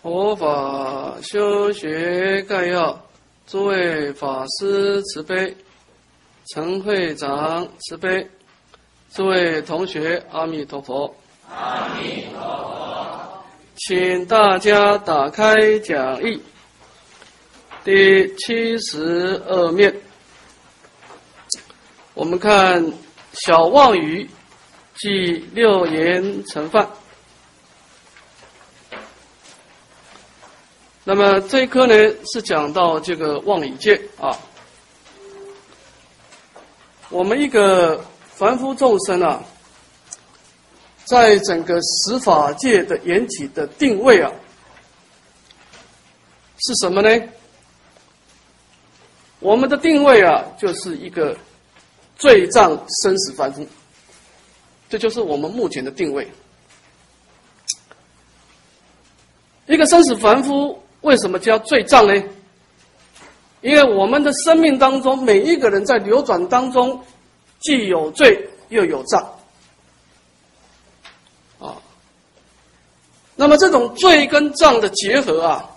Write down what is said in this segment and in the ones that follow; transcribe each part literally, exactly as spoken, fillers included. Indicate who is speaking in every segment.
Speaker 1: 佛法修学概要，诸位法师慈悲，陈会长慈悲，诸位同学阿弥陀佛。
Speaker 2: 阿弥陀佛。
Speaker 1: 请大家打开讲义第七十二面，我们看小妄语即六言成犯。那么这一科呢是讲到这个妄语界啊。我们一个凡夫众生啊，在整个十法界的缘起的定位啊，是什么呢？我们的定位啊，就是一个罪障生死凡夫，这就是我们目前的定位。一个生死凡夫为什么叫罪障呢？因为我们的生命当中，每一个人在流转当中，既有罪又有障啊。那么这种罪跟障的结合啊，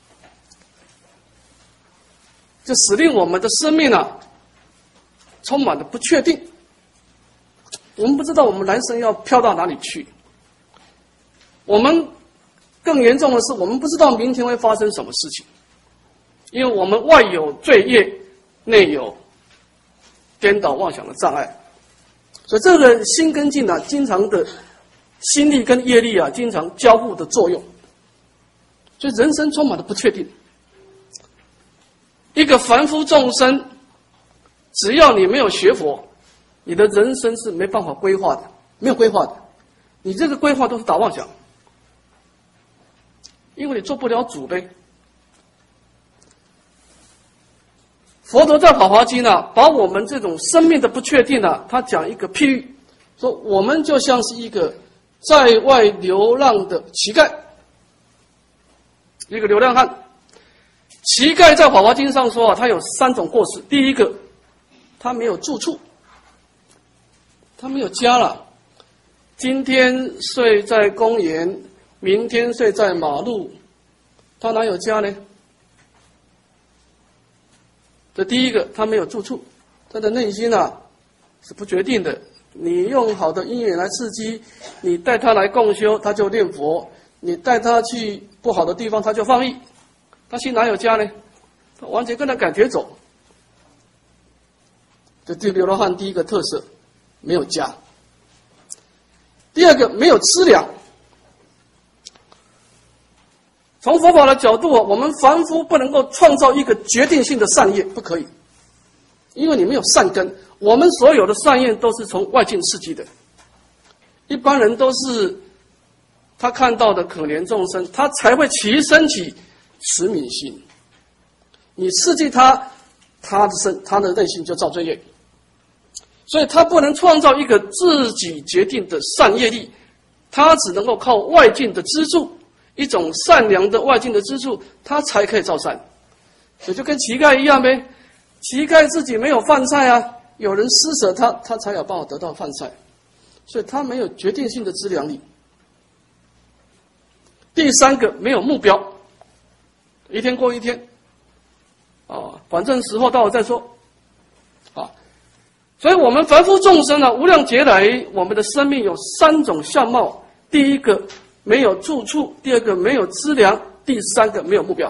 Speaker 1: 就使令我们的生命啊，充满了不确定。我们不知道我们来生要飘到哪里去。我们更严重的是，我们不知道明天会发生什么事情，因为我们外有罪业，内有颠倒妄想的障碍，所以这个心跟境啊，经常的心力跟业力啊，经常交互的作用，所以人生充满了不确定。一个凡夫众生，只要你没有学佛，你的人生是没办法规划的，没有规划的，你这个规划都是打妄想。因为你做不了主呗。佛陀在《法华经》呢，把我们这种生命的不确定呢，他讲一个譬喻，说我们就像是一个在外流浪的乞丐，一个流浪汉。乞丐在《法华经》上说啊，他有三种过失。第一个，他没有住处，他没有家了。今天睡在公园，明天睡在马路，他哪有家呢？这第一个，他没有住处，他的内心啊是不决定的。你用好的因缘来刺激，你带他来共修，他就念佛；你带他去不好的地方，他就放逸。他心哪有家呢？他完全跟他赶铁走。这对流浪汉第一个特色，没有家。第二个，没有资粮。从佛法的角度啊，我们凡夫不能够创造一个决定性的善业，不可以，因为你没有善根。我们所有的善业都是从外境刺激的，一般人都是他看到的可怜众生，他才会起升起慈悯心。你刺激他，他的身，他的内心就造罪业，所以他不能创造一个自己决定的善业力，他只能够靠外境的资助。一种善良的外境的支柱，他才可以造善，所以就跟乞丐一样呗。乞丐自己没有饭菜啊，有人施舍他，他才有办法得到饭菜，所以他没有决定性的资粮力。第三个，没有目标，一天过一天，啊，反正时候到了再说，啊，所以我们凡夫众生啊，无量劫来，我们的生命有三种相貌，第一个，没有住处，第二个没有资粮，第三个没有目标。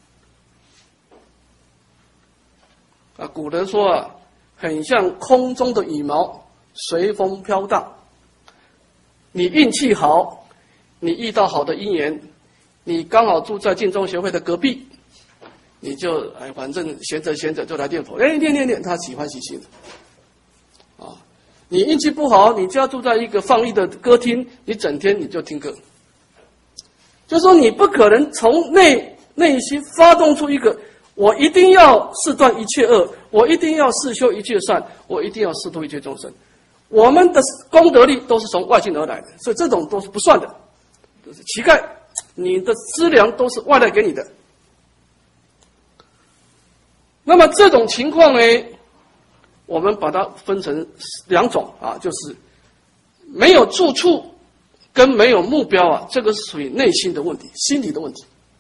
Speaker 1: 啊，古人说啊，很像空中的羽毛，随风飘荡。你运气好，你遇到好的因缘，你刚好住在净宗学会的隔壁，你就哎，反正闲着闲着就来念佛，哎，念念念，他喜欢喜心的。啊，你运气不好，你家住在一个放逸的歌厅，你整天你就听歌。就是说，你不可能从内内心发动出一个，我一定要誓断一切恶，我一定要誓修一切善，我一定要誓度一切众生。我们的功德力都是从外境而来的，所以这种都是不算的。就是乞丐，你的资粮都是外来给你的。那么这种情况呢，我们把它分成两种啊，就是没有住处跟没有目标啊，这个是属于内心的问题，心理的问题。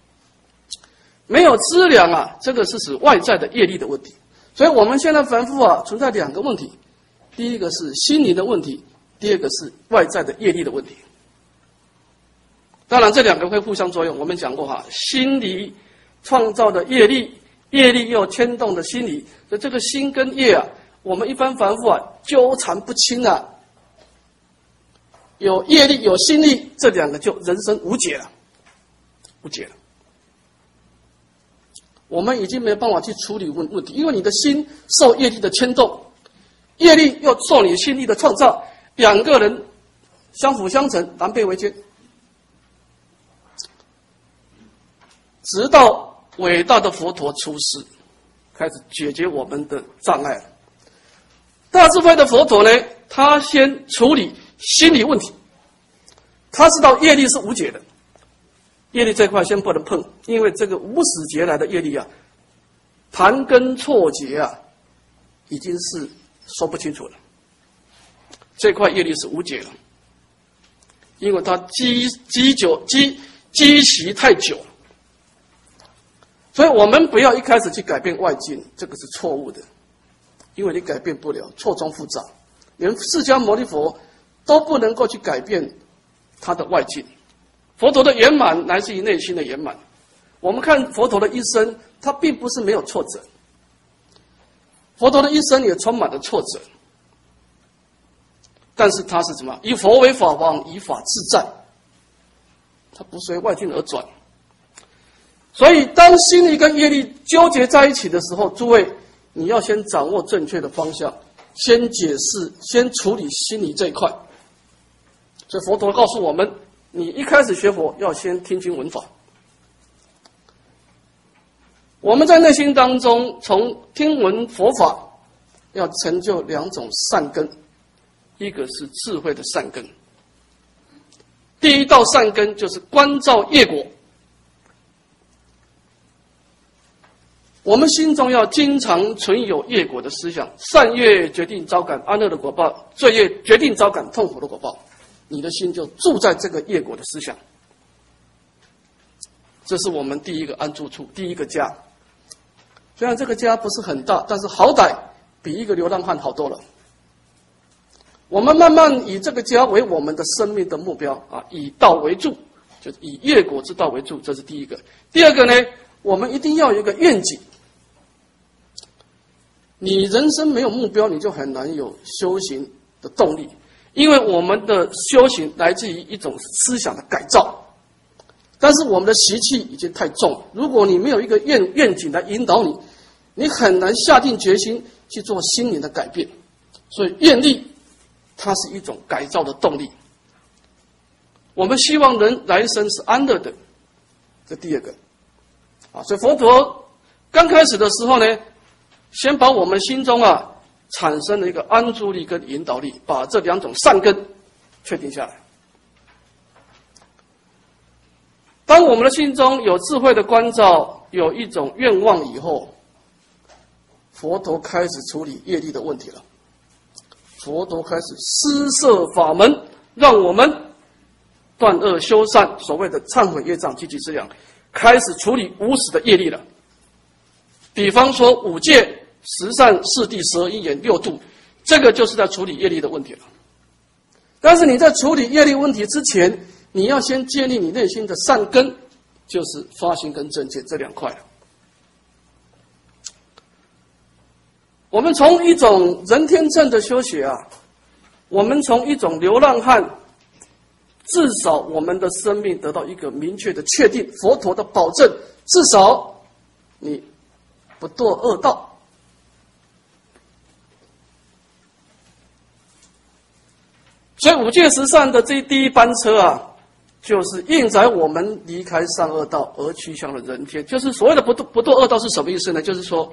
Speaker 1: 没有资粮啊，这个是指外在的业力的问题。所以我们现在凡夫啊，存在两个问题：第一个是心灵的问题，第二个是外在的业力的问题。当然，这两个会互相作用。我们讲过哈，心理创造的业力，业力又牵动的心理，所以这个心跟业啊，我们一般凡夫啊纠缠不清啊。有业力有心力，这两个就人生无解了，无解了。我们已经没有办法去处理问问题，因为你的心受业力的牵动，业力又受你心力的创造，两个人相辅相成，狼狈为奸。直到伟大的佛陀出世，开始解决我们的障碍。大智慧的佛陀呢，他先处理心理问题，他知道业力是无解的，业力这块先不能碰，因为这个无始劫来的业力啊，盘根错节啊，已经是说不清楚了。这块业力是无解的，因为它积积久积积习太久了。所以我们不要一开始去改变外境，这个是错误的，因为你改变不了，错综复杂。连释迦牟尼佛都不能够去改变他的外境。佛陀的圆满来自于内心的圆满。我们看佛陀的一生，他并不是没有挫折，佛陀的一生也充满了挫折，但是他是什么？以佛为法王，以法自在，他不随外境而转。所以当心力跟业力纠结在一起的时候，诸位你要先掌握正确的方向，先解释，先处理心理这一块。所以佛陀告诉我们，你一开始学佛要先听经闻法。我们在内心当中从听闻佛法要成就两种善根，一个是智慧的善根。第一道善根就是观照业果。我们心中要经常存有业果的思想，善业决定招感安乐的果报，罪业决定招感痛苦的果报。你的心就住在这个业果的思想，这是我们第一个安住处，第一个家。虽然这个家不是很大，但是好歹比一个流浪汉好多了。我们慢慢以这个家为我们的生命的目标啊，以道为柱，就是以业果之道为柱，这是第一个。第二个呢，我们一定要有一个愿景。你人生没有目标，你就很难有修行的动力，因为我们的修行来自于一种思想的改造，但是我们的习气已经太重了。如果你没有一个愿愿景来引导你，你很难下定决心去做心灵的改变。所以愿力它是一种改造的动力。我们希望人来生是安乐的，这第二个啊。所以佛陀刚开始的时候呢，先把我们心中啊产生了一个安住力跟引导力，把这两种善根确定下来。当我们的心中有智慧的关照，有一种愿望以后，佛陀开始处理业力的问题了。佛陀开始施设法门，让我们断恶修善，所谓的忏悔业障积集资粮，开始处理无始的业力了。比方说五戒、十善、四谛、十二因缘、六度，这个就是在处理业力的问题了。但是你在处理业力问题之前，你要先建立你内心的善根，就是发心跟正见这两块了。我们从一种人天正的修学啊，我们从一种流浪汉，至少我们的生命得到一个明确的确定，佛陀的保证，至少你不堕恶道。所以五戒十善的这第一班车啊，就是应载我们离开善恶道而趋向了人天。就是所谓的不堕不堕恶道是什么意思呢？就是说，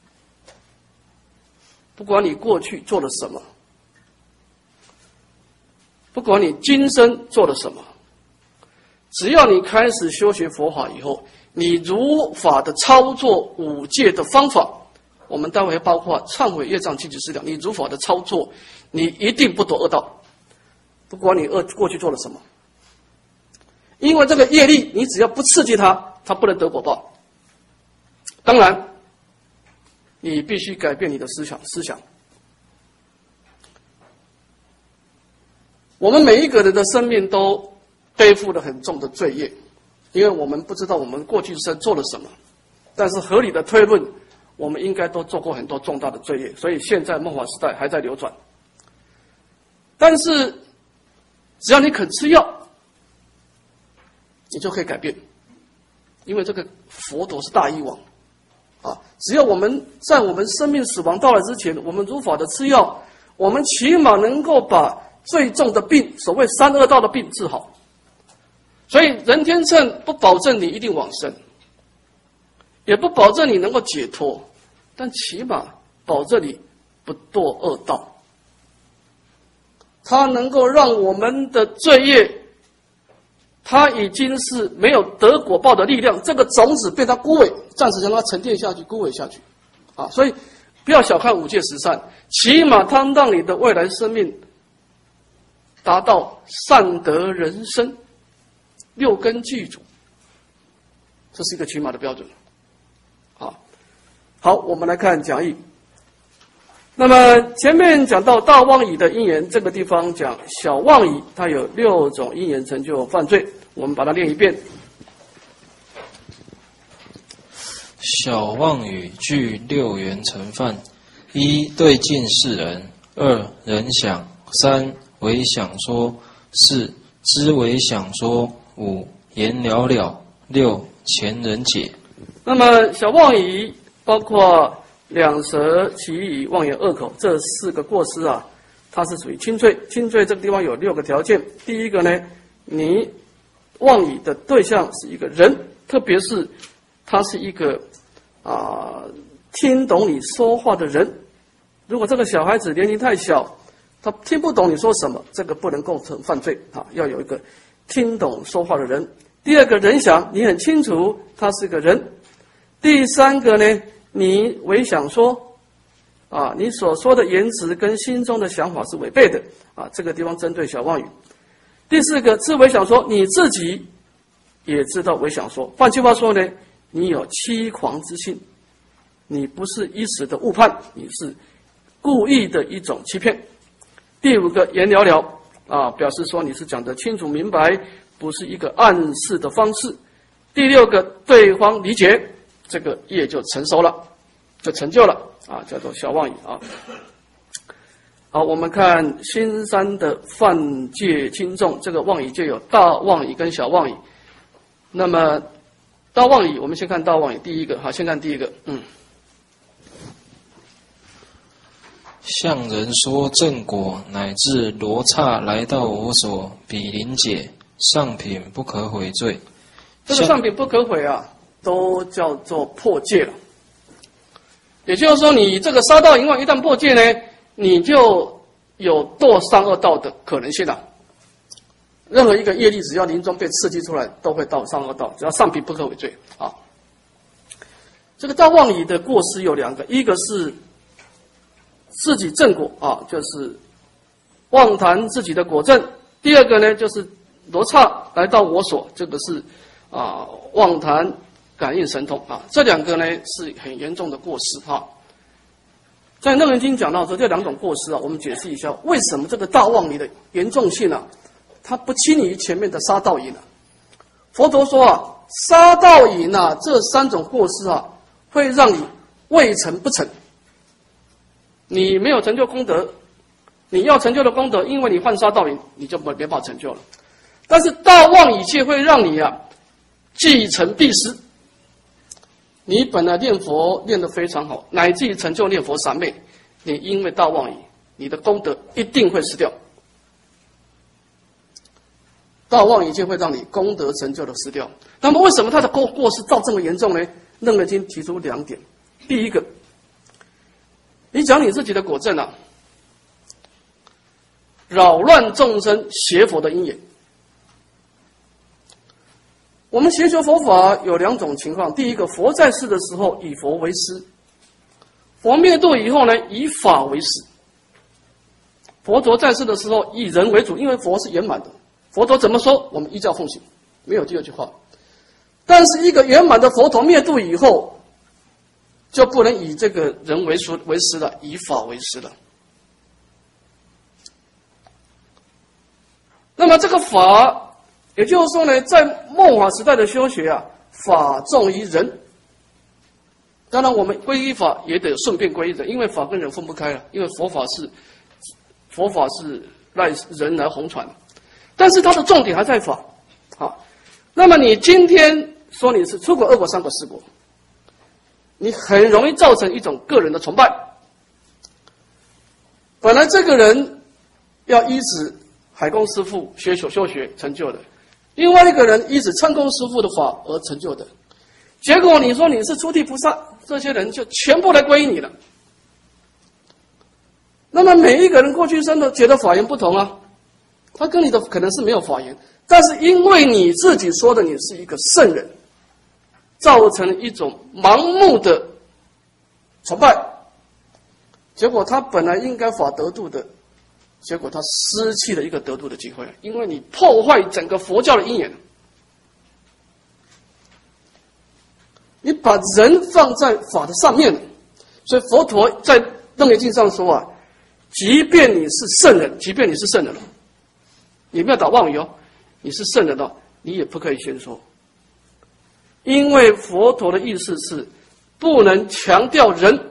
Speaker 1: 不管你过去做了什么，不管你今生做了什么，只要你开始修学佛法以后，你如法的操作五戒的方法，我们待会包括忏悔业障积集资粮，你如法的操作，你一定不堕恶道。不管你恶过去做了什么，因为这个业力，你只要不刺激它，它不能得果报。 当然，你必须改变你的思想。思想，我们每一个人的生命都背负了很重的罪业，因为我们不知道我们过去生做了什么，但是合理的推论，我们应该都做过很多重大的罪业，所以现在末法时代还在流转。但是，只要你肯吃药，你就可以改变，因为这个佛陀是大医王。啊，只要我们在我们生命死亡到来之前，我们如法的吃药，我们起码能够把最重的病，所谓三恶道的病治好。所以人天乘不保证你一定往生，也不保证你能够解脱，但起码保证你不堕恶道。它能够让我们的罪业，它已经是没有得果报的力量，这个种子被它枯萎，暂时让它沉淀下去，枯萎下去，啊，所以不要小看五戒十善，起码它让你的未来生命达到善得人生，六根具足，这是一个起码的标准。好，好，我们来看讲义。那么前面讲到大妄语的因缘，这个地方讲小妄语，它有六种因缘成就犯罪，我们把它念一遍。
Speaker 3: 小妄语具六缘成犯：一、对境世人；二、人想；三、为想说；四、知为想说；五、言了了；六、前人解。
Speaker 1: 那么小妄语包括两舌、绮语、妄言、恶口这四个过失啊，它是属于轻罪。轻罪这个地方有六个条件。第一个呢，你妄语的对象是一个人，特别是他是一个啊听懂你说话的人。如果这个小孩子年龄太小，他听不懂你说什么，这个不能构成犯罪啊，要有一个听懂说话的人。第二个人想，你很清楚他是个人。第三个呢，你为想说，啊，你所说的言辞跟心中的想法是违背的，啊，这个地方针对小妄语。第四个，知为想说，你自己也知道为想说，换句话说呢，你有欺狂之心，你不是一时的误判，你是故意的一种欺骗。第五个，言了了，啊，表示说你是讲得清楚明白，不是一个暗示的方式。第六个，对方理解，这个业就成熟了，就成就了啊，叫做小妄语啊。好，我们看新三的犯戒轻重，这个妄语就有大妄语跟小妄语。那么大妄语，我们先看大妄语，第一个，好，先看第一个，嗯。
Speaker 3: 向人说正果，乃至罗刹来到我所，比邻解，上品不可悔罪。
Speaker 1: 这个上品不可悔啊，都叫做破戒了。也就是说，你这个杀盗淫妄一旦破戒呢，你就有堕三恶道的可能性了。任何一个业力，只要临终被刺激出来，都会到三恶道，只要上品不可悔罪啊。这个大妄语的过失有两个，一个是自己正果啊，就是妄谈自己的果证；第二个呢，就是罗刹来到我所，这个是啊妄谈感应神通啊，这两个呢是很严重的过失哈。在《楞严经》讲到说这两种过失啊，我们解释一下为什么这个大妄语的严重性啊，它不轻于前面的杀盗淫啊。佛陀说啊，杀盗淫啊这三种过失啊，会让你未成不成。你没有成就功德，你要成就的功德，因为你犯杀盗淫，你就没办法成就了。但是大妄语戒会让你啊既成必失。你本来念佛念得非常好，乃至于成就念佛三昧，你因为大妄语，你的功德一定会失掉。大妄语戒会让你功德成就的失掉。那么为什么他的过过失造这么严重呢？楞严经提出两点。第一个，你讲你自己的果证啊，扰乱众生学佛的因缘。我们学学佛法有两种情况，第一个，佛在世的时候以佛为师，佛灭度以后呢，以法为师。佛陀在世的时候以人为主，因为佛是圆满的，佛陀怎么说，我们依照奉行，没有第二句话。但是一个圆满的佛陀灭度以后， 就不能以这个人为师为师了，以法为师了。那么这个法，也就是说呢，在末法时代的修学啊，法重于人。当然，我们皈依法也得顺便皈依人，因为法跟人分不开了。因为佛法是佛法是赖人来弘传，但是它的重点还在法。好，那么你今天说你是出国、二国、三国、四国，你很容易造成一种个人的崇拜。本来这个人要依止海公师父学修修学成就的，另外一个人依止参公师父的法而成就的，结果你说你是出地菩萨，这些人就全部来皈依你了。那么每一个人过去生的觉得法缘不同啊，他跟你的可能是没有法缘，但是因为你自己说的你是一个圣人，造成一种盲目的崇拜，结果他本来应该法得度的，结果他失去了一个得度的机会，因为你破坏整个佛教的因缘。你把人放在法的上面，所以佛陀在《楞严经》上说啊，即便你是圣人，即便你是圣人了，你不要打妄语哦，你是圣人了，你也不可以宣说，因为佛陀的意思是不能强调人，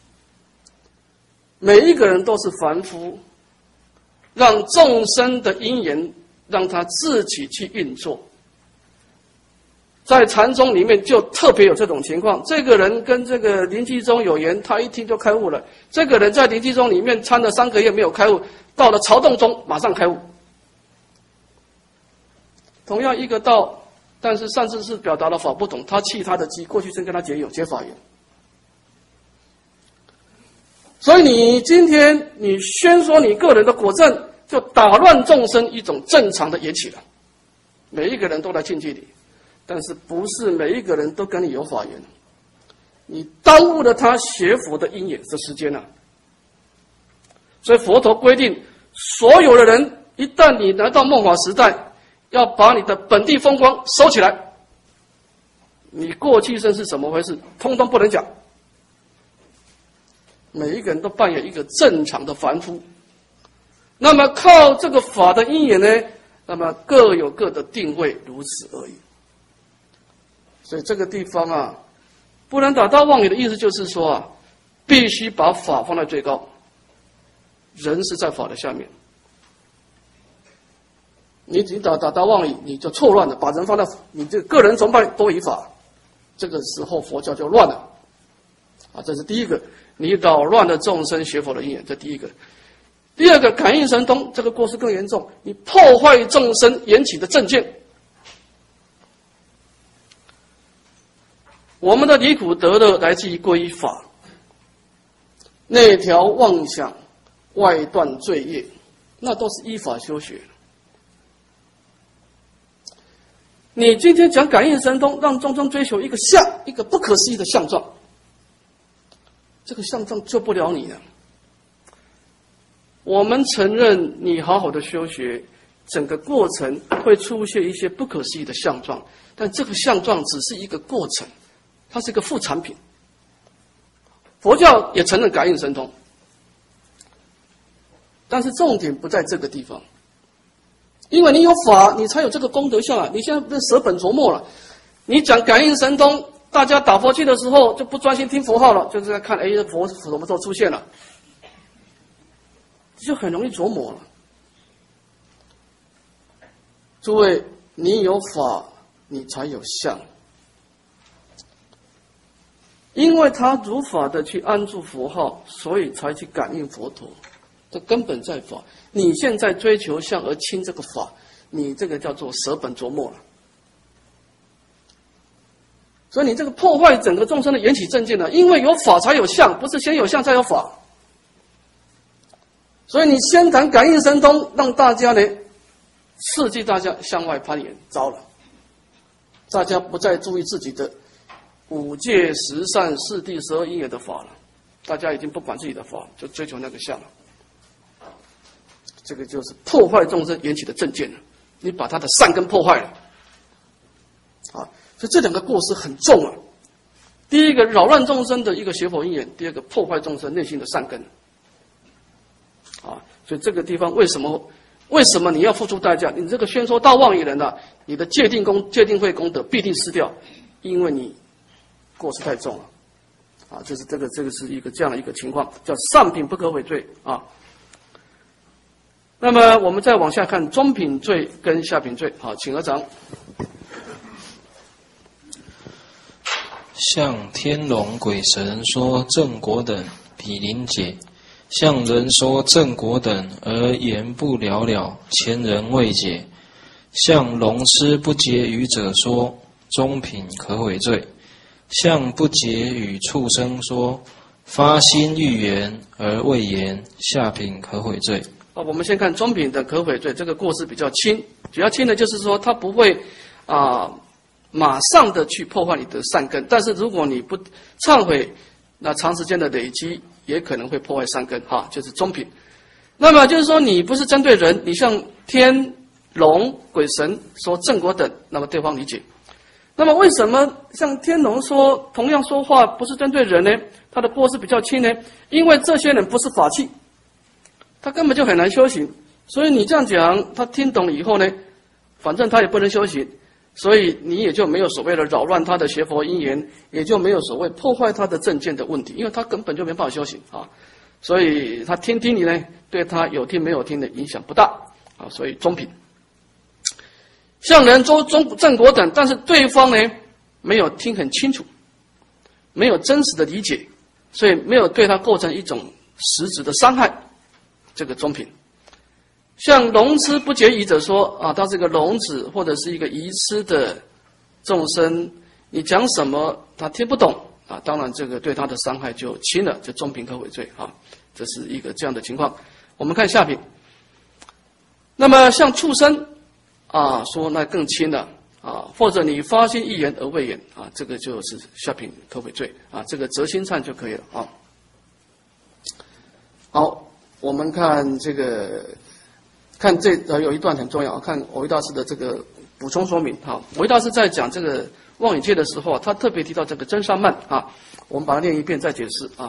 Speaker 1: 每一个人都是凡夫，让众生的因缘让他自己去运作。在禅宗里面就特别有这种情况，这个人跟这个临济宗有缘，他一听就开悟了。这个人在临济宗里面参了三个月没有开悟，到了曹洞宗马上开悟。同样一个道，但是上次是表达的法不同，他弃他的机，过去生跟他结有结法缘。所以你今天你宣说你个人的果证，就打乱众生一种正常的缘起了。每一个人都来亲近你，但是不是每一个人都跟你有法缘，你耽误了他学佛的因缘的时间啊。所以佛陀规定，所有的人一旦你来到末法时代，要把你的本地风光收起来，你过去生是怎么回事，通通不能讲。每一个人都扮演一个正常的凡夫，那么靠这个法的因缘呢，那么各有各的定位，如此而已。所以这个地方啊，不能打大妄语的意思就是说啊，必须把法放在最高，人是在法的下面。你只打打大妄语，你就错乱了，把人放在你这个人崇拜多于法，这个时候佛教就乱了。啊，这是第一个，你扰乱了众生学佛的因缘，这第一个。第二个，感应神通，这个过失更严重，你破坏众生缘起的正见。我们的离苦得乐来自于皈依法，内调妄想，外断罪业，那都是依法修学。你今天讲感应神通，让众生追求一个相，一个不可思议的相状，这个相状救不了你了。我们承认你好好的修学，整个过程会出现一些不可思议的相状，但这个相状只是一个过程，它是一个副产品。佛教也承认感应神通，但是重点不在这个地方，因为你有法，你才有这个功德相啊！你现在不是舍本逐末了，你讲感应神通，大家打佛七的时候就不专心听佛号了，就是在看哎佛什么时候出现了，就很容易琢磨了。诸位，你有法，你才有相。因为他如法的去安住佛号，所以才去感应佛陀。这根本在法。你现在追求相而轻这个法，你这个叫做舍本逐末了。所以你这个破坏整个众生的缘起正见呢，因为有法才有相，不是先有相再有法。所以你先谈感应神通，让大家呢刺激大家向外攀岩，糟了，大家不再注意自己的五戒十善四谛十二因缘的法了，大家已经不管自己的法，就追求那个相了。这个就是破坏众生缘起的正见了，你把他的善根破坏了，啊，所以这两个过失很重啊。 第一个扰乱众生的一个邪佛因缘，第二个破坏众生内心的善根。啊，所以这个地方为什么为什么你要付出代价？你这个宣说道妄语人啊，你的戒定功、戒定慧功德必定失掉，因为你过失太重了。啊，这是这个这个是一个这样的一个情况，叫上品不可悔罪啊。那么我们再往下看中品罪跟下品罪。好，请合掌。
Speaker 3: 向天龙鬼神说正果等，毗邻解；向人说正果等，而言不了了，前人未解。向龙痴不解语者说中品可悔罪；向不解语畜生说发心欲言而未言，下品可悔罪。
Speaker 1: 啊，我们先看中品的可悔罪，这个过失比较轻，比较轻的就是说它不会啊、呃、马上的去破坏你的善根，但是如果你不忏悔，那长时间的累积也可能会破坏善根，哈，就是中品。那么就是说你不是针对人，你向天龙鬼神说正果等，那么对方理解。那么为什么像天龙说同样说话不是针对人呢？他的过失比较轻呢？因为这些人不是法器，他根本就很难修行，所以你这样讲，他听懂了以后呢，反正他也不能修行，所以你也就没有所谓的扰乱他的邪佛因缘，也就没有所谓破坏他的正见的问题，因为他根本就没办法修行啊，所以他听听你呢，对他有听没有听的影响不大啊，所以中品。向人说中正果等，但是对方呢没有听很清楚，没有真实的理解，所以没有对他构成一种实质的伤害，这个中品。像聋痴不解语者说啊，他是个聋子或者是一个愚痴的众生，你讲什么他听不懂啊，当然这个对他的伤害就轻了，就中品可悔罪啊，这是一个这样的情况。我们看下品。那么像畜生啊，说那更轻了啊，或者你发心一言而未言啊，这个就是下品可悔罪啊，这个择心忏就可以了啊。好，我们看这个，看这呃有一段很重要，看藕益大师的这个补充说明哈。藕益大师在讲这个妄语戒的时候，他特别提到这个真善慢啊，我们把它念一遍再解释啊。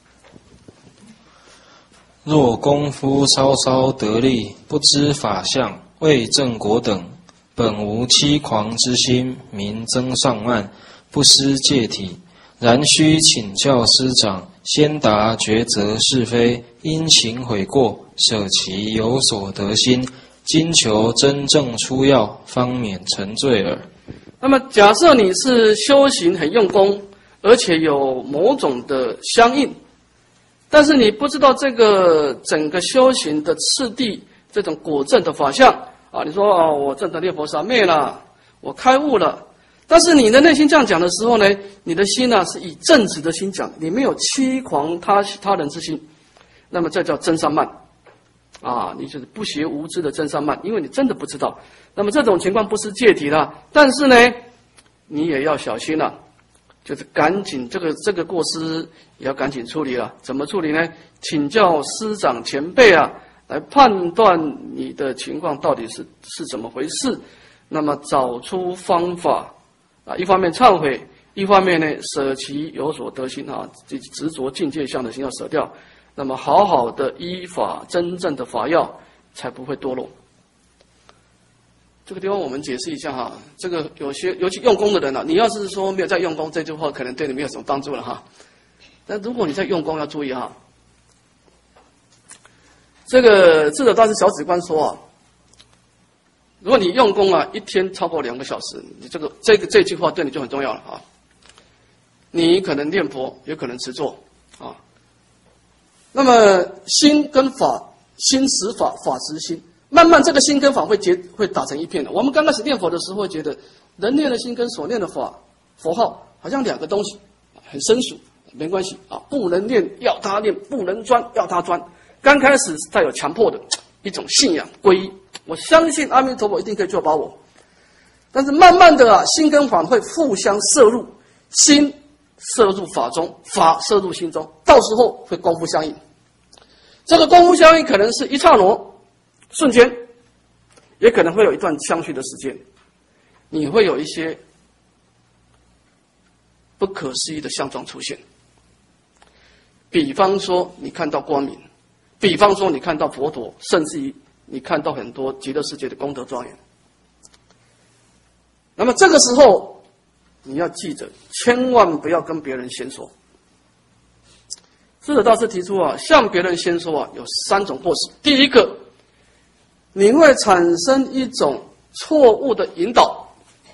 Speaker 3: 若功夫稍稍得力，不知法相，为正果等，本无欺狂之心，名增上慢，不失戒体。然须请教师长，先达抉择是非，因情悔过，舍其有所得心，今求真正出药，方免成罪耳。
Speaker 1: 那么，假设你是修行很用功，而且有某种的相应，但是你不知道这个整个修行的次第，这种果证的法相啊，你说啊，我证得涅槃三昧了，我开悟了。但是你的内心这样讲的时候呢，你的心呢、啊、是以正直的心讲，你没有欺狂他他人之心，那么这叫真善慢啊，你就是不学无知的真善慢，因为你真的不知道。那么这种情况不是戒体了，但是呢，你也要小心了、啊，就是赶紧这个这个过失也要赶紧处理了。怎么处理呢？请教师长前辈啊，来判断你的情况到底是是怎么回事，那么找出方法。啊，一方面忏悔，一方面呢舍其有所得心啊，这执着境界相的心要舍掉，那么好好的依法真正的法要，才不会堕落。这个地方我们解释一下哈，这个有些尤其用功的人啊，你要是说没有在用功，这句话可能对你没有什么帮助了哈。但如果你在用功，要注意哈。这个智者大师小止观说啊。如果你用功啊，一天超过两个小时，你这个这个这句话对你就很重要了啊。你可能念佛，也可能持坐啊。那么心跟法，心识法，法识心，慢慢这个心跟法会结会打成一片的。我们刚开始念佛的时候，会觉得人念的心跟所念的法佛号好像两个东西，很生疏，没关系啊，不能念要他念，不能专要他专。刚开始是带有强迫的一种信仰皈依。我相信阿弥陀佛一定可以救拔我，但是慢慢的啊，心跟法会互相摄入，心摄入法中，法摄入心中，到时候会功夫相应。这个功夫相应可能是一刹那、瞬间，也可能会有一段相续的时间。你会有一些不可思议的相状出现。比方说，你看到光明；比方说，你看到佛陀，甚至于你看到很多极乐世界的功德庄严。那么这个时候，你要记着，千万不要跟别人先说。智者大师提出啊，向别人先说啊，有三种过失。第一个，你会产生一种错误的引导，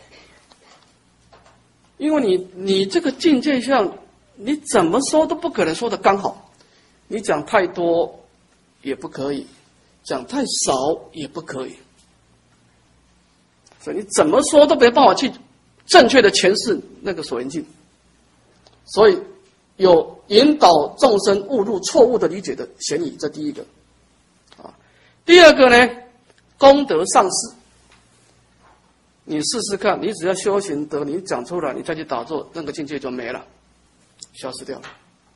Speaker 1: 因为你你这个境界上，你怎么说都不可能说的刚好，你讲太多也不可以，讲太少也不可以，所以你怎么说都没办法去正确的诠释那个所缘境，所以有引导众生误入错误的理解的嫌疑，这第一个。啊，第二个呢，功德丧失。你试试看，你只要修行德，你讲出来，你再去打坐，那个境界就没了，消失掉了。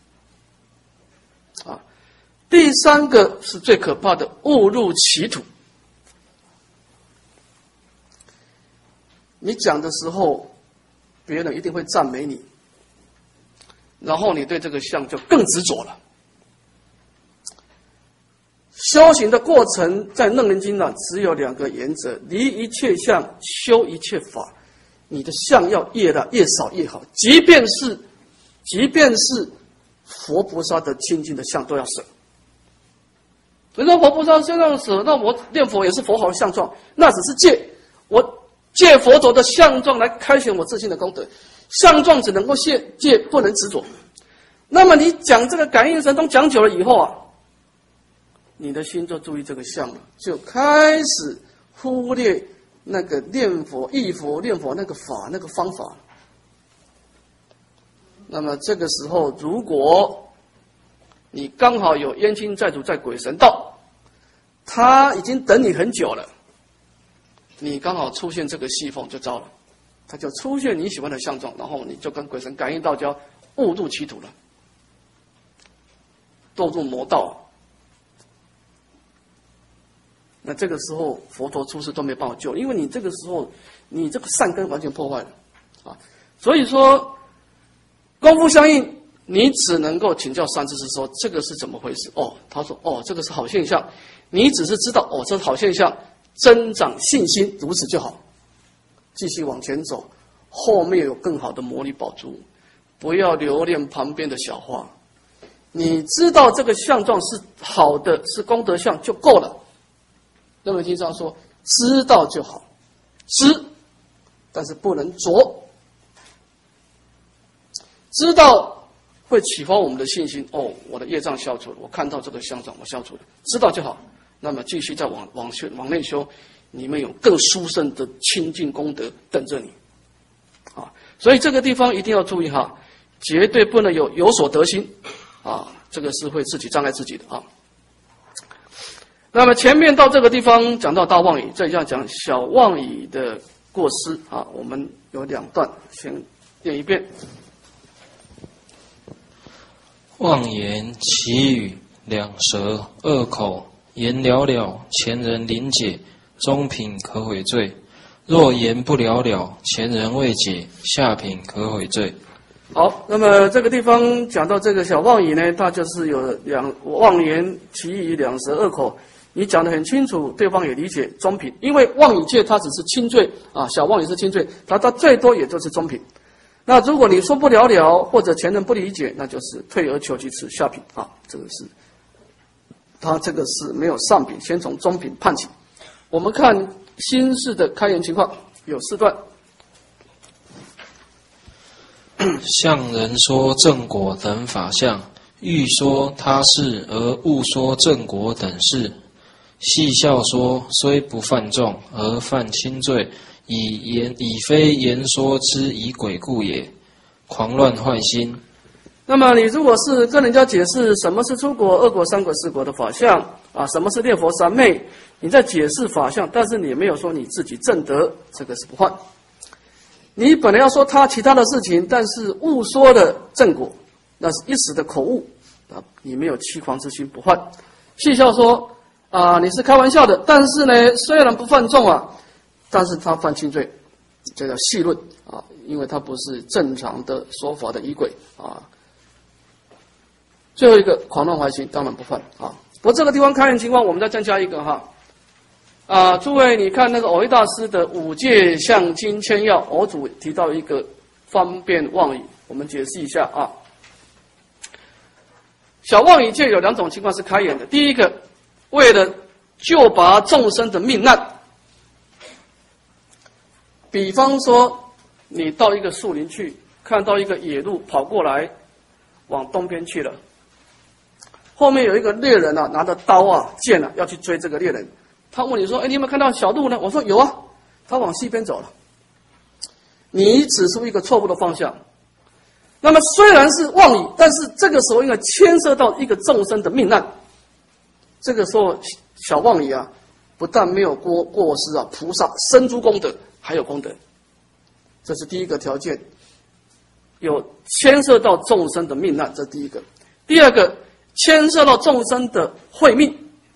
Speaker 1: 啊，第三个是最可怕的，误入歧途。你讲的时候，别人一定会赞美你，然后你对这个相就更执着了。修行的过程在《楞严经》呢，只有两个原则：离一切相，修一切法。你的相要越来越少越好，即便是即便是佛菩萨的清净的相都要舍。人说佛菩萨相要舍，那我念佛也是佛好的相状，那只是借我借佛陀的相状来开显我自信的功德，相状只能够借借，不能执着。那么你讲这个感应神通讲久了以后啊，你的心就注意这个相了，就开始忽略那个念佛、忆佛、念佛那个法、那个方法。那么这个时候，如果你刚好有冤亲债主在鬼神道，他已经等你很久了，你刚好出现这个细缝就糟了，他就出现你喜欢的相状，然后你就跟鬼神感应道交，误入歧途了，堕入魔道。那这个时候佛陀出世都没办法救，因为你这个时候你这个善根完全破坏了啊。所以说功夫相应，你只能够请教三知识说这个是怎么回事。哦，他说哦这个是好现象，你只是知道哦这是好现象，增长信心，如此就好，继续往前走，后面有更好的魔力宝珠，不要留恋旁边的小花。你知道这个相状是好的，是功德相就够了。那么经上说，知道就好，知，但是不能着。知道会启发我们的信心，哦，我的业障消除了，我看到这个相状，我消除了，知道就好。那么继续再往往修往内修，你们有更殊胜的清净功德等着你，啊，所以这个地方一定要注意哈，绝对不能有有所得心，啊，这个是会自己障碍自己的啊。那么前面到这个地方讲到大妄语，这要讲小妄语的过失啊。我们有两段，先念一遍。
Speaker 3: 妄言其语，两舌恶口，言了了，前人临解，中品可悔罪；若言不了了，前人未解，下品可悔罪。
Speaker 1: 好，那么这个地方讲到这个小妄语呢，它就是有两妄言其语，两舌恶口。你讲得很清楚，对方也理解，中品。因为妄语戒它只是轻罪啊，小妄语是轻罪，它它最多也就是中品。那如果你说不了了，或者前人不理解，那就是退而求其次，下品啊。这个是，他这个是没有上品，先从中品判起。我们看新式的开言情况，有四段。
Speaker 3: 向人说正果等法相，欲说他事而误说正果等事。戏笑说，虽不犯重，而犯轻罪，以言以非言说之以鬼故也，狂乱坏心。
Speaker 1: 那么你如果是跟人家解释什么是出国、二国、三国、四国的法相啊，什么是念佛三昧，你在解释法相，但是你没有说你自己正得，这个是不犯。你本来要说他其他的事情，但是误说了正果，那是一时的口误啊，你没有欺狂之心，不犯。戏笑说。啊，你是开玩笑的，但是呢，虽然不犯重啊，但是他犯轻罪， 这叫戏论啊，因为它不是正常的说法的仪轨啊。最后一个狂乱怀心，当然不犯啊。不过这个地方开眼情况，我们再增加一个哈啊，诸位你看那个蕅益大师的《五戒相经千要》，蕅主提到一个方便妄语，我们解释一下啊。小妄语戒有两种情况是开眼的，第一个，为了救拔众生的命难，比方说你到一个树林去，看到一个野鹿跑过来，往东边去了，后面有一个猎人啊，拿着刀啊、剑啊，要去追这个猎人。他问你说：“哎，你有没有看到小鹿呢？”我说：“有啊，他往西边走了。”你指出一个错误的方向。那么虽然是妄语，但是这个时候因为牵涉到一个众生的命难，这个时候小妄语啊，不但没有过过失啊，菩萨身诸功德，还有功德。这是第一个条件，有牵涉到众生的命难，这是第一个。第二个，牵涉到众生的慧命，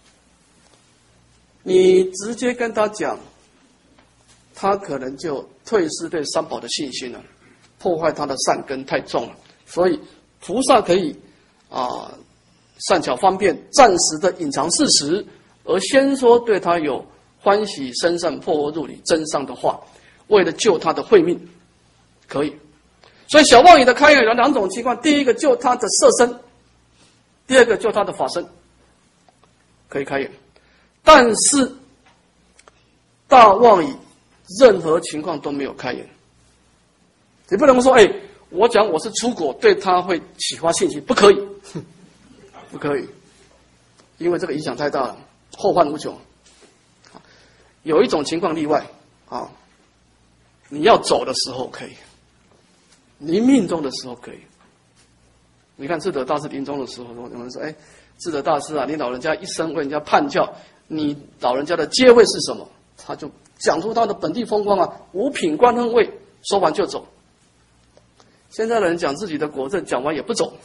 Speaker 1: 你直接跟他讲，他可能就退失对三宝的信心了，破坏他的善根太重了。所以菩萨可以啊善巧方便，暂时的隐藏事实，而先说对他有欢喜生善破恶入理真上的话，为了救他的慧命，可以。所以小妄语的开眼有两种情况：第一个救他的色身，第二个救他的法身，可以开眼。但是大妄语任何情况都没有开眼。你不能说，哎，我讲我是出果，对他会启发信心，不可以，不可以，因为这个影响太大了，后患无穷。有一种情况例外啊，你要走的时候可以，临命终的时候可以。你看智德大师临终的时候，有人说：“哎，智德大师啊，你老人家一生为人家判教，你老人家的阶位是什么？”他就讲出他的本地风光啊，五品官亨位，说完就走。现在的人讲自己的国政，讲完也不走，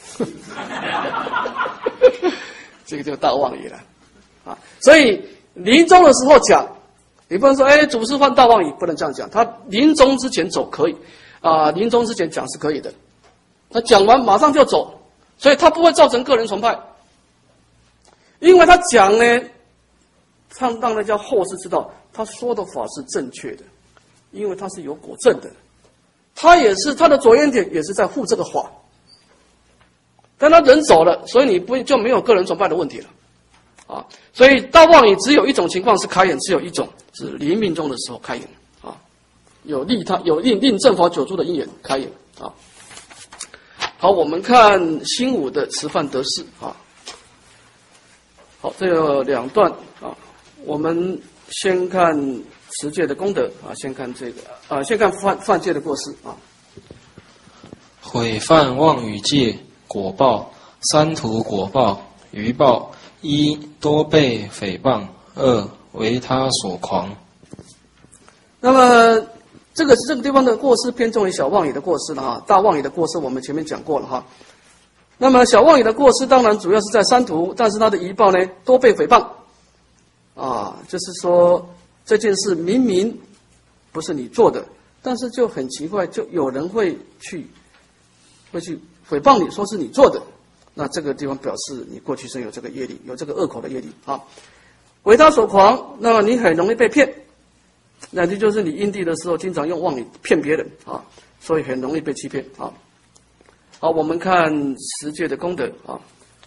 Speaker 1: 这个就大妄语了啊！所以临终的时候讲，你不能说，哎，祖师犯大妄语，不能这样讲。他临终之前走可以啊，临终之前讲是可以的。他讲完马上就走，所以他不会造成个人崇拜，因为他讲呢，让让人家后世知道他说的法是正确的，因为他是有果证的，他也是他的着眼点也是在护这个法。但他人走了，所以你不就没有个人崇拜的问题了啊？所以大妄语只有一种情况是开眼，只有一种是临命终的时候开眼啊，有利他有令令正法久住的因缘开眼啊。好，我们看新武的持犯得事啊。好，这有两段啊，我们先看持戒的功德啊，先看这个啊，先看犯犯戒的过失啊。
Speaker 3: 毁犯妄语戒果报三途果报余报：一多被诽谤，二为他所狂。
Speaker 1: 那么这个是这个地方的过失偏重于小妄语的过失了哈，大妄语的过失我们前面讲过了哈。那么小妄语的过失当然主要是在三途，但是它的余报呢多被诽谤啊，就是说这件事明明不是你做的，但是就很奇怪，就有人会去会去诽谤你，说是你做的，那这个地方表示你过去生有这个业力，有这个恶口的业力啊。为他所狂，那么你很容易被骗。那这就是你因地的时候经常用妄语骗别人啊，所以很容易被欺骗啊。好，我们看持戒的功德啊。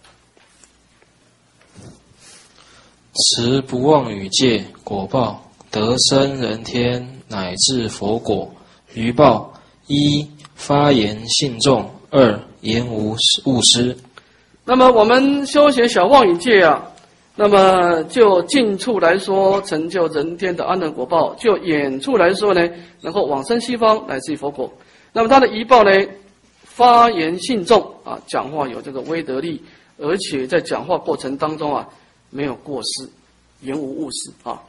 Speaker 3: 持不妄语戒果报得生人天乃至佛果余报：一发言信众，二言无误失。那么我们修学小妄语戒啊。那么就近处来说，成就人天的安乐果报；就远处来说呢，能够往生西方，乃至于佛果。那么它的遗报呢，发言信众啊，讲话有这个威德力，而且在讲话过程当中啊，没有过失，言无误失啊。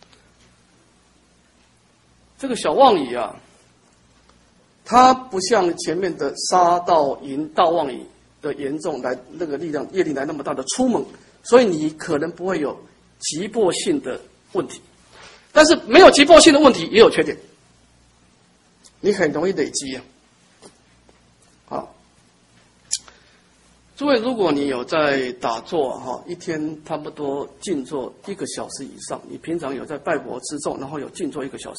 Speaker 3: 这个小妄语啊，它不像前面的杀盗淫大妄语的严重来那个力量业力来那么大的粗猛。所以你可能不会有急迫性的问题，但是没有急迫性的问题也有缺点。
Speaker 1: 你很容易累积啊。好，诸位，如果你有在打坐哈，一天差不多静坐一个小时以上，你平常有在拜佛持咒，然后有静坐一个小时，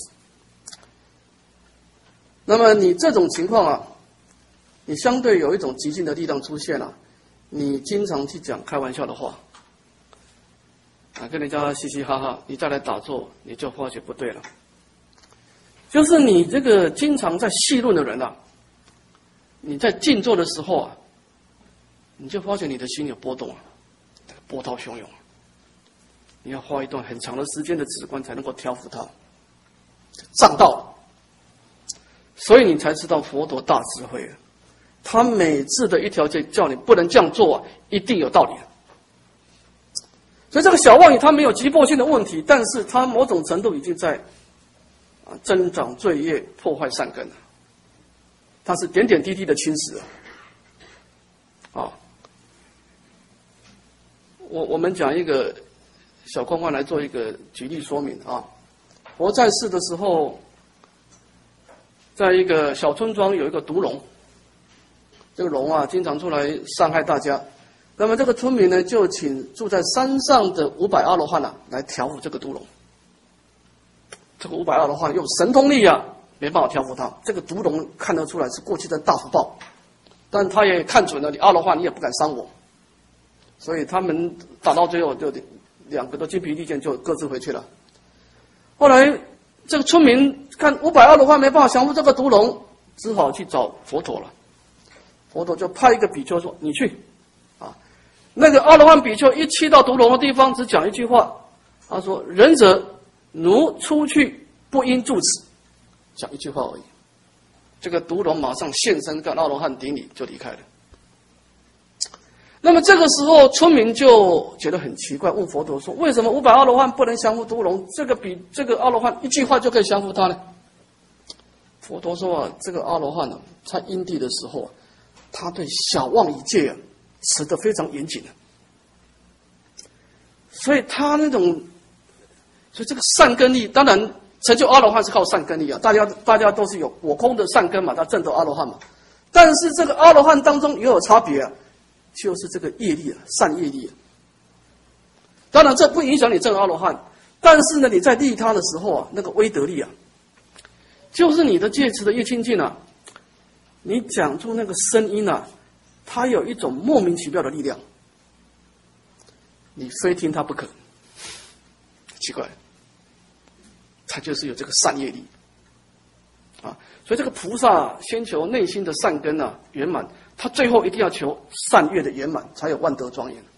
Speaker 1: 那么你这种情况啊，你相对有一种极静的力量出现了、啊，你经常去讲开玩笑的话，啊，跟人家嘻嘻哈哈，你再来打坐，你就发觉不对了。就是你这个经常在戏论的人啊，你在静坐的时候啊，你就发觉你的心有波动啊，波涛汹涌，你要花一段很长的时间的止观才能够调伏它，障道了。所以你才知道佛陀大智慧啊，他每次的一条戒叫你不能这样做啊，一定有道理。所以这个小妄语它没有急迫性的问题，但是它某种程度已经在啊增长罪业，破坏善根了。它是点点滴滴的侵蚀啊。啊，我我们讲一个小框框来做一个举例说明啊。佛在世的时候，在一个小村庄有一个毒龙，这个龙啊经常出来伤害大家。那么这个村民呢，就请住在山上的五百阿罗汉啊来调伏这个毒龙。这个五百阿罗汉用神通力啊，没办法调伏它。这个毒龙看得出来是过去的大福报，但他也看准了你阿罗汉，你也不敢伤我，所以他们打到最后就两个都精疲力尽，就各自回去了。后来这个村民看五百阿罗汉没办法降服这个毒龙，只好去找佛陀了。佛陀就派一个比丘说：“你去。”啊，那个阿罗汉比丘一去到毒龙的地方，只讲一句话，他说：“仁者，奴出去不应住此。”讲一句话而已。这个毒龙马上现身，跟阿罗汉顶礼就离开了。那么这个时候，村民就觉得很奇怪，问佛陀说：“为什么五百阿罗汉不能降服毒龙？这个比这个阿罗汉一句话就可以降服他呢？”佛陀说啊，这个阿罗汉呢、啊，在因地的时候啊，他对小妄语戒啊持得非常严谨的、啊，所以他那种，所以这个善根力，当然成就阿罗汉是靠善根力啊，大家大家都是有我空的善根嘛，他证得阿罗汉嘛。但是这个阿罗汉当中也有差别啊，就是这个业力啊，善业力啊。当然这不影响你证阿罗汉，但是呢，你在利他的时候啊，那个威德力啊，就是你的戒持的越清净啊，你讲出那个声音啊，它有一种莫名其妙的力量，你非听它不可。奇怪，它就是有这个善业力啊。所以这个菩萨先求内心的善根啊圆满，他最后一定要求善业的圆满，才有万德庄严。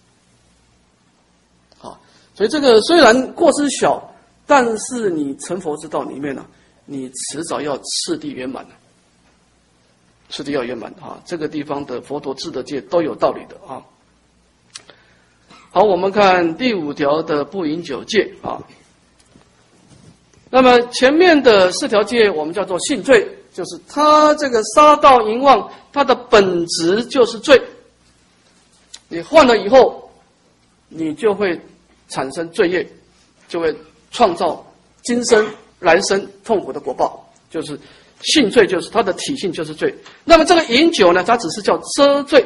Speaker 1: 啊，所以这个虽然过失小，但是你成佛之道里面呢、啊，你迟早要次第圆满的。次第要圆满啊，这个地方的佛陀智的戒都有道理的啊。好，我们看第五条的不饮酒戒啊。那么前面的四条戒我们叫做性罪，就是它这个杀盗淫妄，它的本质就是罪。你犯了以后，你就会产生罪业，就会创造今生来生痛苦的果报，就是性罪，就是它的体性就是罪。那么这个饮酒呢，它只是叫遮罪，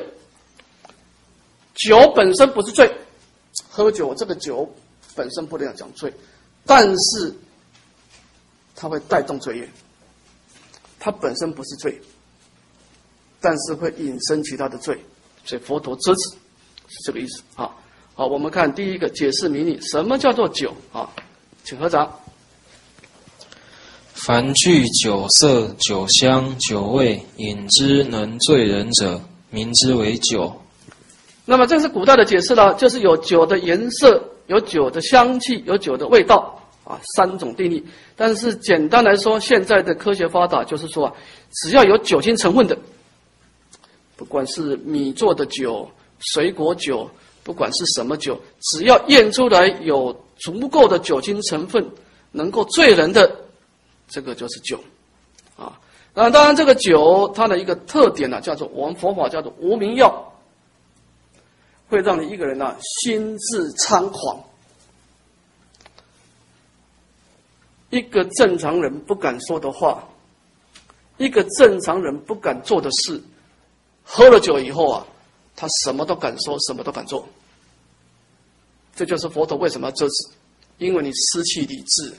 Speaker 1: 酒本身不是罪，喝酒这个酒本身不能讲罪，但是它会带动罪业，它本身不是罪，但是会引申其他的罪，所以佛陀遮止是这个意思啊。好，我们看第一个解释迷理，什么叫做酒啊？请合掌。
Speaker 3: 凡具酒色、酒香、酒味，饮之能醉人者，名之为酒。
Speaker 1: 那么这是古代的解释了，就是有酒的颜色，有酒的香气，有酒的味道啊，三种定义。但是简单来说，现在的科学发达，就是说啊，只要有酒精成分的，不管是米做的酒、水果酒，不管是什么酒，只要验出来有足够的酒精成分，能够醉人的，这个就是酒啊。那当然，这个酒它的一个特点呢、啊，叫做我们佛法叫做无明药，会让你一个人呢、啊、心智猖狂。一个正常人不敢说的话， 一个正常人不敢做的事，喝了酒以后啊，他什么都敢说，什么都敢做。这就是佛陀为什么要遮止，因为你失去理智。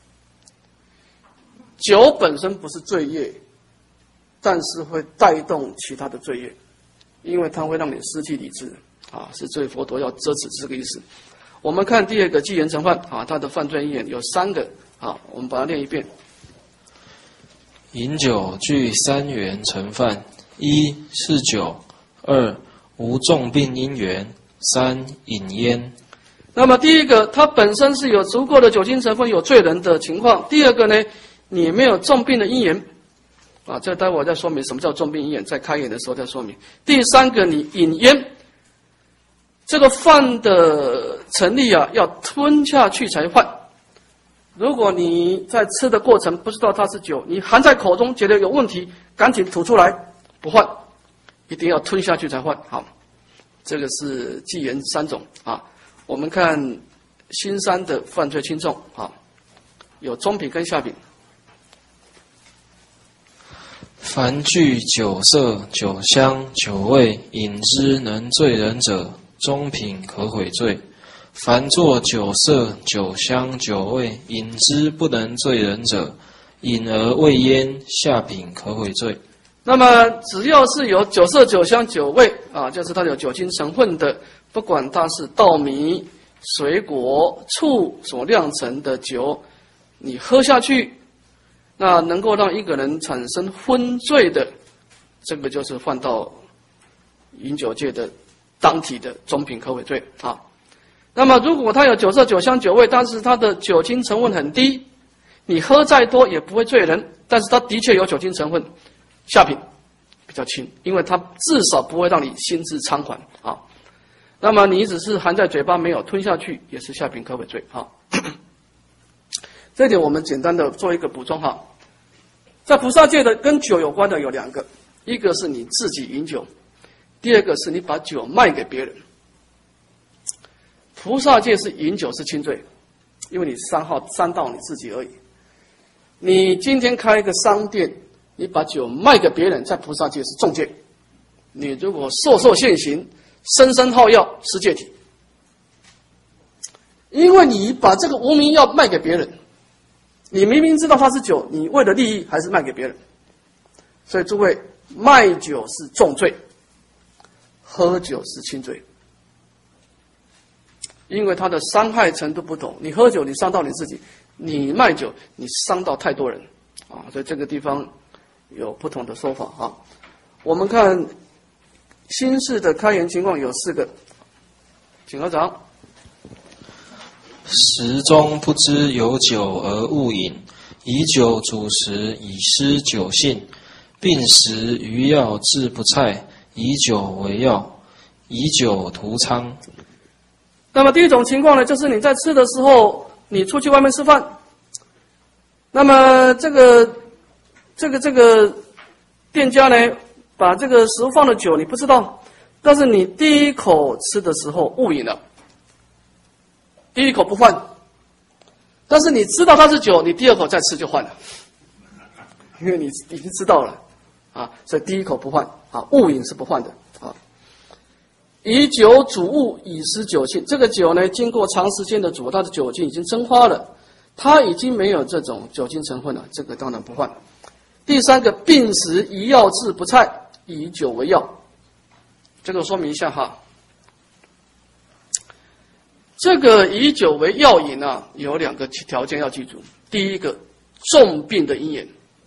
Speaker 1: 酒本身不是罪业，但是会带动其他的罪业，因为它会让你失去理智啊，是所以佛陀要遮止这个意思。我们看第二个计言成犯啊，它的犯罪因缘有三个啊，我们把它念一遍。
Speaker 3: 饮酒具三缘成犯：一是酒，二无重病因缘，三饮烟。
Speaker 1: 那么第一个，它本身是有足够的酒精成分，有醉人的情况；第二个呢，你没有重病的因缘，啊，这待会我再说明什么叫重病因缘，在开演的时候再说明。第三个，你饮烟，这个犯的成立啊，要吞下去才犯。如果你在吃的过程不知道它是酒，你含在口中觉得有问题，赶紧吐出来，不犯，一定要吞下去才犯。好，这个是计言三种啊。我们看新三的犯罪轻重啊，有中品跟下品。
Speaker 3: 凡具酒色、酒香、酒味，饮之能醉人者，中品可悔罪；凡作酒色、酒香、酒味，饮之不能醉人者，饮而未焉，下品可悔罪。
Speaker 1: 那么只要是有酒色、酒香、酒味啊，就是它有酒精成分的，不管它是稻米、水果、醋所酿成的酒，你喝下去，那能够让一个人产生昏醉的，这个就是犯到饮酒界的当体的中品可悔罪啊。那么如果它有酒色、酒香、酒味，但是它的酒精成分很低，你喝再多也不会醉人，但是它的确有酒精成分，下品比较轻，因为它至少不会让你心智猖狂啊。那么你只是含在嘴巴没有吞下去，也是下品可悔罪啊。这一点我们简单的做一个补充哈。在菩萨界的跟酒有关的有两个，一个是你自己饮酒，第二个是你把酒卖给别人。菩萨界是饮酒是轻罪，因为你伤害伤到你自己而已。你今天开一个商店，你把酒卖给别人，在菩萨界是重戒。你如果授受现行，生生耗药是戒体，因为你把这个无名药卖给别人，你明明知道它是酒，你为了利益还是卖给别人。所以诸位，卖酒是重罪，喝酒是轻罪，因为它的伤害程度不同。你喝酒，你伤到你自己；你卖酒，你伤到太多人啊。所以这个地方有不同的说法啊。我们看新式的开言情况有四个，请合掌。
Speaker 3: 食中不知有酒而误饮，以酒煮食以失酒性，并食余药治不菜，以酒为药，以酒图娼。
Speaker 1: 那么第一种情况呢，就是你在吃的时候，你出去外面吃饭，那么这个这个这个店家呢，把这个食物放了酒，你不知道，但是你第一口吃的时候误饮了，第一口不换，但是你知道它是酒，你第二口再吃就换了，因为你已经知道了啊，所以第一口不换啊，误饮是不换的啊。以酒煮物以失酒性，这个酒呢，经过长时间的煮，它的酒精已经蒸发了，它已经没有这种酒精成分了，这个当然不换。第三个，病时以药治不菜，以酒为药，这个说明一下哈。这个以酒为药饮啊，有两个条件要记住。第一个，重病的因缘，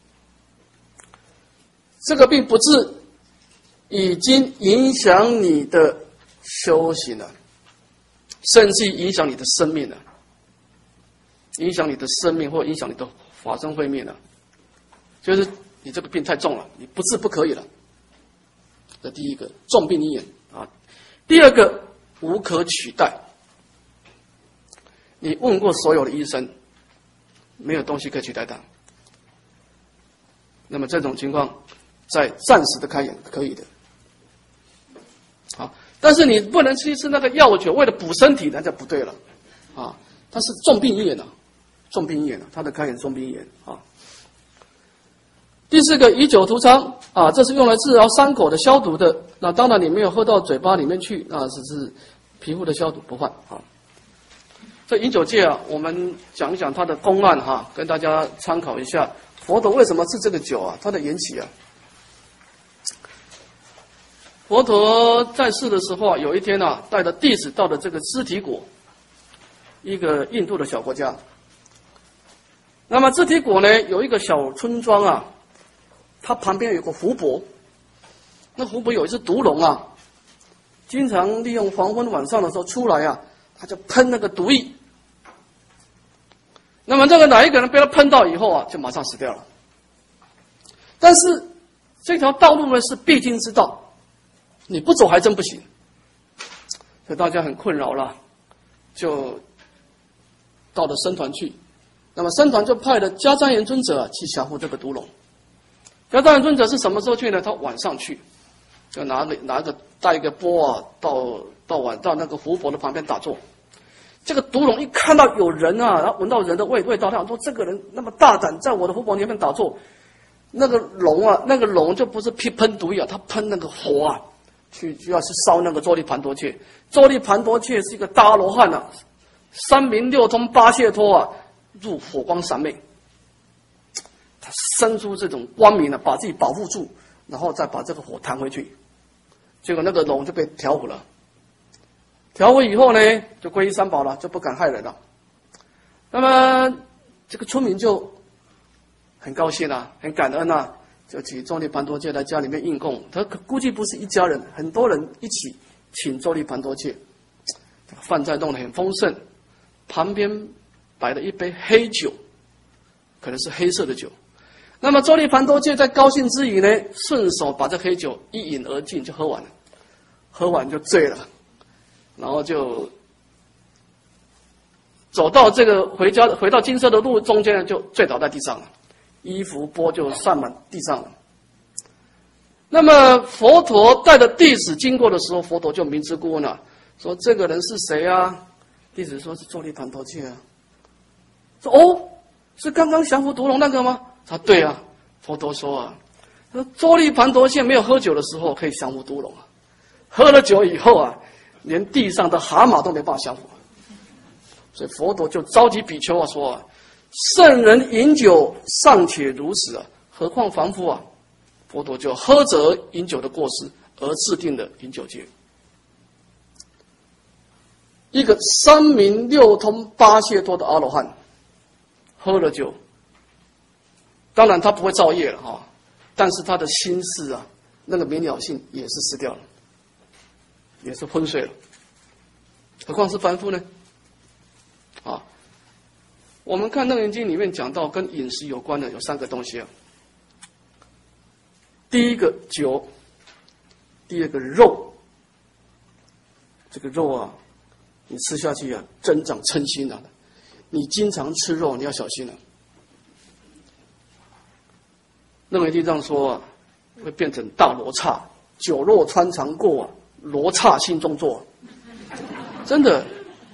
Speaker 1: 这个病不治，已经影响你的修行了，甚至影响你的生命了，影响你的生命或影响你的法身慧命了，就是你这个病太重了，你不治不可以了。这第一个重病因缘啊。第二个，无可取代。你问过所有的医生，没有东西可以取代它。那么这种情况，在暂时的开眼可以的。好，但是你不能去吃那个药酒，为了补身体，那就不对了。啊，它是重病因缘啊，重病因缘啊，它的开眼重病因缘啊。 第四个以酒涂娼啊，这是用来治疗伤口的消毒的。那当然你没有喝到嘴巴里面去，那只是皮肤的消毒不换啊。这饮酒戒啊，我们讲一讲它的公案哈，跟大家参考一下。佛陀为什么治这个酒啊？它的缘起啊。佛陀在世的时候啊，有一天啊，带着弟子到了这个支提国，一个印度的小国家。那么支提国呢，有一个小村庄啊，它旁边有个湖泊，那湖泊有一只毒龙啊，经常利用黄昏晚上的时候出来啊，他就喷那个毒液。那么这个哪一个人被他喷到以后啊，就马上死掉了。但是这条道路呢是必经之道，你不走还真不行，所以大家很困扰了，就到了僧团去。那么僧团就派了迦旃延尊者去降服这个毒龙。迦旃延尊者是什么时候去呢？他晚上去，就拿个拿个带一个钵啊，到到晚到那个湖泊的旁边打坐。这个毒龙一看到有人啊，然后闻到人的味味道，他想说这个人那么大胆，在我的湖泊里面打坐。那个龙啊，那个龙就不是喷喷毒液啊，他喷那个火啊，去就要去烧那个周利盘多切。周利盘多切是一个大阿罗汉啊，三明六通八解脱啊，入火光三昧。他生出这种光明啊，把自己保护住，然后再把这个火弹回去。结果那个龙就被调伏了。调回以后呢，就皈依三宝了，就不敢害人了。那么这个村民就很高兴啊，很感恩啊，就请周利盘多切来家里面应供。他估计不是一家人，很多人一起请周利盘多切。饭菜弄得很丰盛，旁边摆了一杯黑酒，可能是黑色的酒。那么周利盘多切在高兴之余呢，顺手把这黑酒一饮而尽，就喝完了，喝完就醉了。然后就走到这个回家回到金色的路中间呢，就醉倒在地上了，衣服钵就散满地上了。那么佛陀带着弟子经过的时候，佛陀就明知故问了，说这个人是谁啊？弟子说是周利盘多切啊。说哦，是刚刚降服毒龙那个吗？他对啊。佛陀说啊，说周利盘多切没有喝酒的时候可以降服毒龙啊，喝了酒以后啊，连地上的蛤蟆都没办法降服。所以佛陀就召集比丘啊说啊，圣人饮酒尚且如此啊，何况凡夫啊？佛陀就呵责饮酒的过失，而制定了饮酒戒。一个三明六通八解脱的阿罗汉，喝了酒，当然他不会造业了哈，但是他的心事啊，那个明了性也是失掉了，也是昏睡了。何况是凡夫呢？啊，我们看《楞严经》里面讲到跟饮食有关的有三个东西啊。第一个酒，第二个肉。这个肉啊，你吃下去啊，增长嗔心啊。你经常吃肉，你要小心了、啊。楞严经上说啊，会变成大罗刹，酒肉穿肠过啊，罗刹心中坐。真的，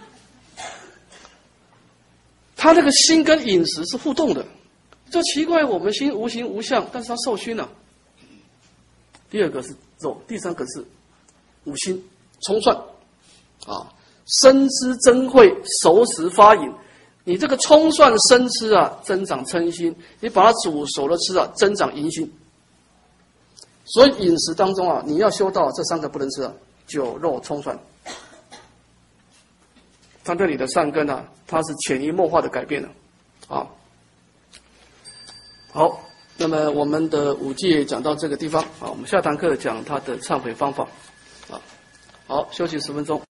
Speaker 1: 他那个心跟饮食是互动的。就奇怪，我们心无形无相，但是他受熏了、啊。第二个是肉，第三个是五辛葱蒜啊，生吃增慧，熟食发饮。你这个葱蒜生吃啊，增长嗔心；你把它煮熟了吃啊，增长淫心。所以饮食当中啊，你要修到这三个不能吃啊，酒肉葱蒜。它对你的善根啊，它是潜移默化的改变了啊。好。那么我们的五戒讲到这个地方啊，我们下堂课讲它的忏悔方法啊。好，休息十分钟。